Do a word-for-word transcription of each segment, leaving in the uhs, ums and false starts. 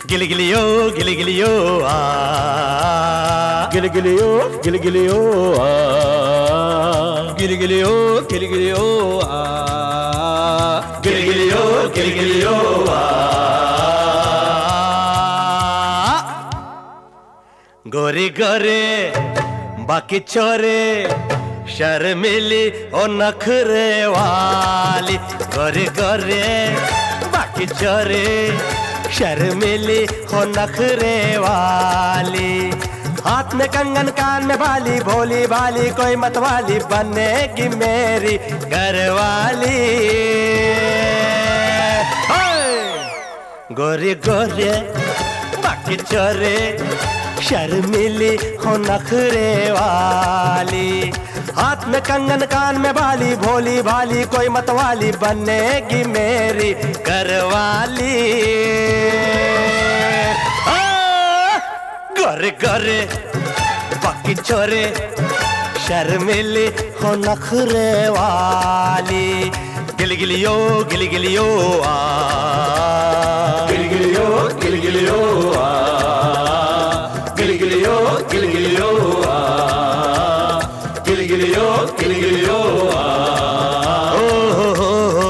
गिलगिलियो गिलगिलियो आ गिलगिलियो गिलगिलियो आ गिलगिलियो गिलगिलियो आ गिलगिलियो गिलगिलियो आ गोरे गोरे बाकी छोरे शर्मिली ओ नखरे वाली गोरे गोरे बाकी छोरे शर्मिली हो नखरे वाली हाथ में कंगन कान में बाली भोली भाली कोई मतवाली बनेगी मेरी घरवाली गोरे गोरे बाकी छोरे शर्मिली हो नखरे वाली हाथ में कंगन कान में बाली भोली भाली कोई मतवाली बनेगी मेरी घरवाली गोरे गोरे बाकी छोरे शर्मिली हो नखरे वाली गिलगिलियो गिलगिलियो आ गिलगिलियो गिलगिलियो आ गिलगिलियो गिलगिलियो आ गिलगिलियो गिलगिलियो आ ओ हो हो हो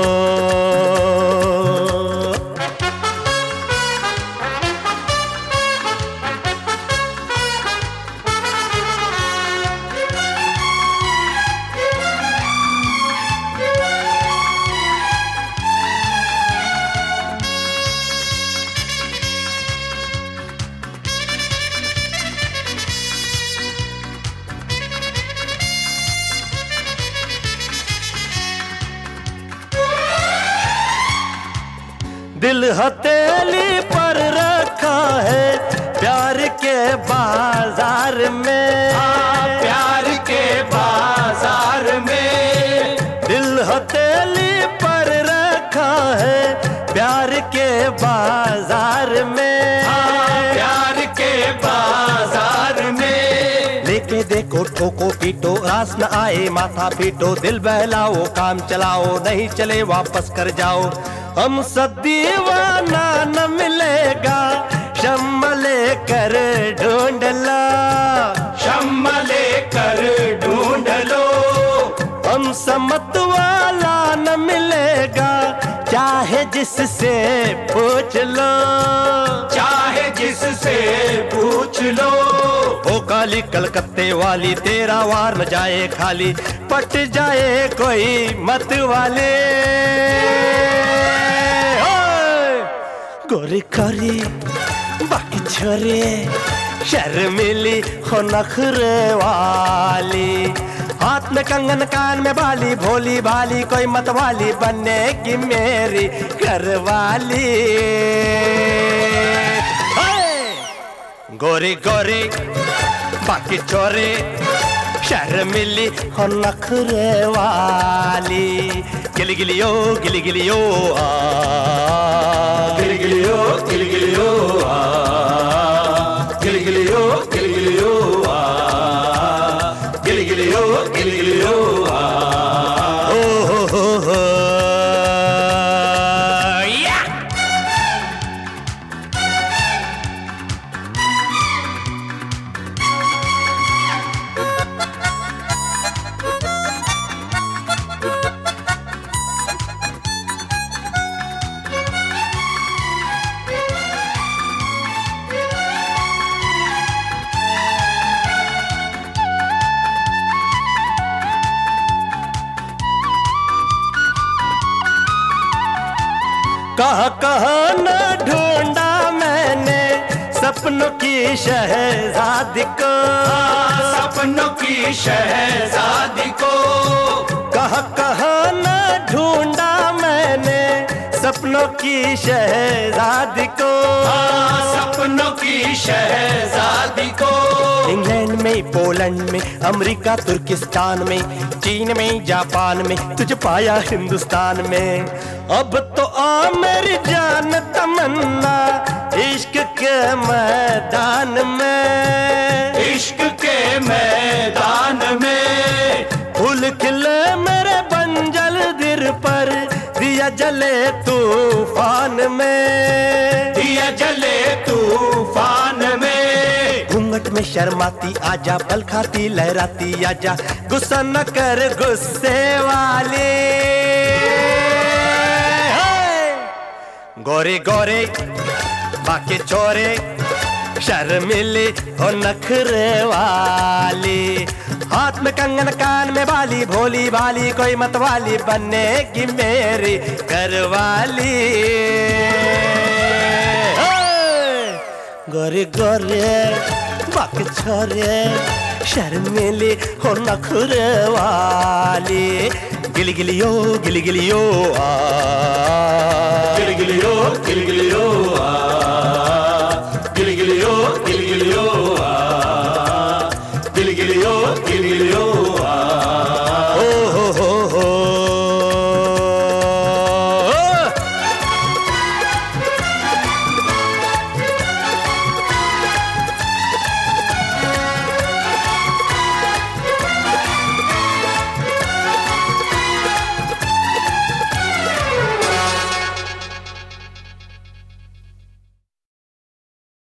दिल हथेली पर रखा है प्यार के बाजार में प्यार के बाजार में दिल हथेली पर रखा है प्यार के बाजार में प्यार के बाजार में लेके देखो ठोको पीटो रास न आए माथा पीटो दिल बहलाओ काम चलाओ नहीं चले वापस कर जाओ हम सब दीवाना न मिलेगा शम्मा लेकर ढूंढ लो शम्मा लेकर ढूंढ लो हम समत वाला न मिलेगा चाहे जिससे पूछ लो चाहे जिससे पूछ लो ओ काली कलकत्ते वाली तेरा वार न जाए खाली पट जाए कोई मत वाले गोरी गोरी बाकी छोरे शर्मिली हो नखरे वाली हाथ में कंगन कान में बाली भोली भाली कोई मतवाली बनेगी मेरी घरवाली गोरी गोरी बाकी छोरे शर्मिली हो नखरे वाली गिलगिलियो गिलगिलियो आ गिलगिलियो गिलगिलियो आ गिलगिलियो गिलगिलियो आ गिलगिलियो गिलगिलियो आ ओ हो हो हो या कहाँ कहाँ न ढूंढा मैंने सपनों की शहजादी को सपनों की शहजादी को कहाँ कहाँ न ढूंढा मैंने सपनों की शहजादी को सपनों की शहजादी को इंग्लैंड में पोलैंड में अमेरिका तुर्किस्तान में चीन में जापान में तुझे पाया हिंदुस्तान में अब तो आ मेरी जान तमन्ना इश्क के मैदान में इश्क के मैदान में फूल खिले मेरे बंजल दिल पर दिया जले तूफान में दिया जले घूंघट में शर्माती आजा, पल खाती लहराती आजा, गुस्सा न कर गुस्से वाले। गोरे गोरे बाके छोरे शर्मिले हो नखरे वाली, हाथ में कंगन कान में बाली, भोली भाली कोई मतवाली बनेगी मेरी घरवाली। गोरे गोरे बाके छोरे शर्मिले हो नखरे वाली, गिली गिलियो गिली गिलियो आ, गिली गिलियो गिली गिलियो आ।